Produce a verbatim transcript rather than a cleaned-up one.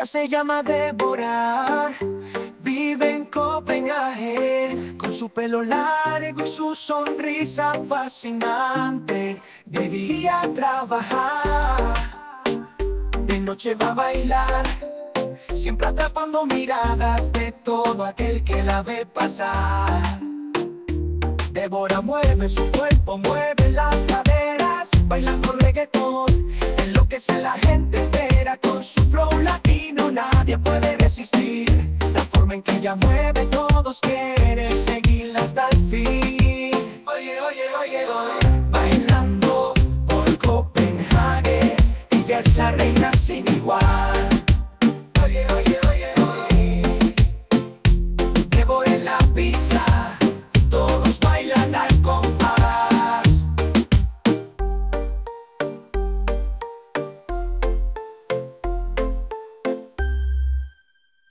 Ella se llama Débora, vive en Copenhague, con su pelo largo y su sonrisa fascinante. De día a trabajar, de noche va a bailar, siempre atrapando miradas de todo aquel que la ve pasar. Débora mueve su cuerpo, mueve las caderas, bailando reggaetón, enloquece la gente entera. Con su flow latino nadie puede resistir, la forma en que ella mueve todos quieren.